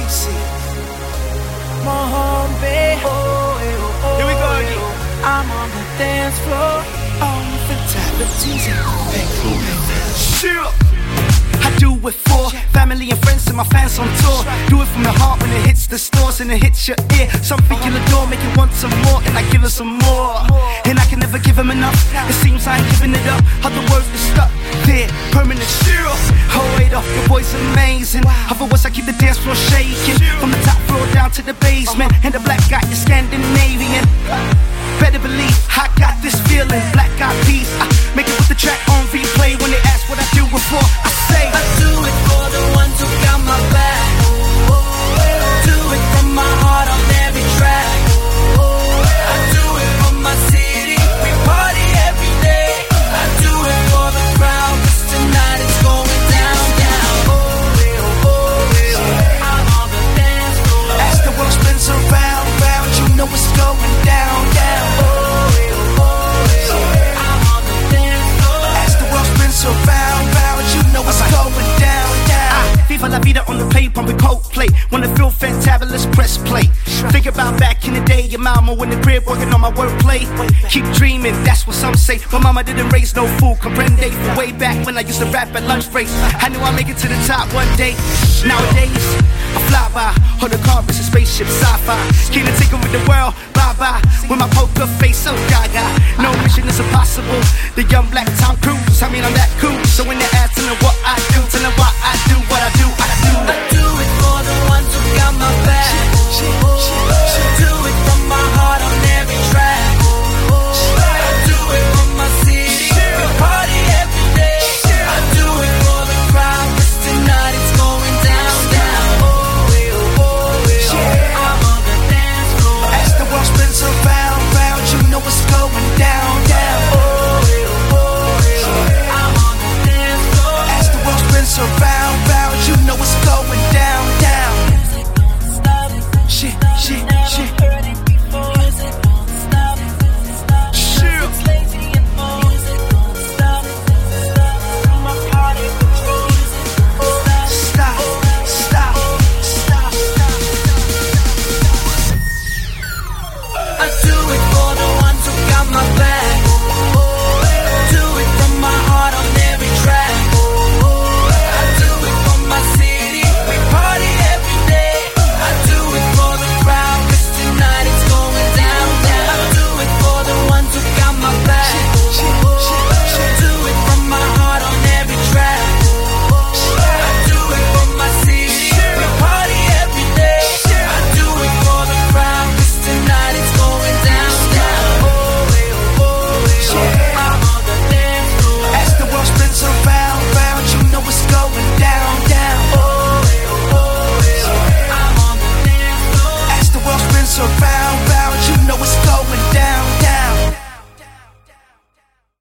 Easy. Mohammed. Here we go again. I'm on the dance floor. All the fatalities. Chill. I do it for family and friends and my fans on tour. Do it from the heart when it hits the stores and it hits your ear. Something you'll adore, make you want some more, and I give it some more. And I can never give them enough. It seems I ain't giving it up. Other words are stuck there, permanent. Oh wait up, your voice amazing. Otherwise I keep the dance floor shaking. From the top floor down to the basement. And the black guy is Scandinavian. Better believe I got this feeling. Black Eyed Peas, I make it with the track on replay. When they ask what I do it for, I say I do it for the ones who got my back. Do it from my heart on every track. I do it for my city, we party every day. I do it for the crowd, 'cause tonight it's going down, down. I'm on the dance floor. As the world spins around, round, you know it's going down, down. I'm on the dance floor. As the world spins around, round, you know it's going down, down. Viva la vida on the play, pumping Coldplay. Wanna feel fantabulous, press play. Think about back in the day, your mama in the crib working on my wordplay. Keep dreaming, that's what some say. My mama didn't raise no fool, comprende. From way back when I used to rap at lunch breaks, I knew I'd make it to the top one day. Nowadays, I fly by, on the car, it's a spaceship, sci-fi. Keen to take with the world, bye-bye. With my poker face, so gaga. No mission is impossible. The young black Tom Cruise, I mean I'm that cool. So when they ask, tell them what I do, tell them why I do what I do, I do. I do it for the ones who got my back. Do it from my heart on every track. I do it for my city, we party every day. I do it for the crowd, 'cause tonight it's going down, down. I'm on the dance floor. As the world spins around, round, you know it's going down, down. I'm on the dance floor. As the world spins around, round.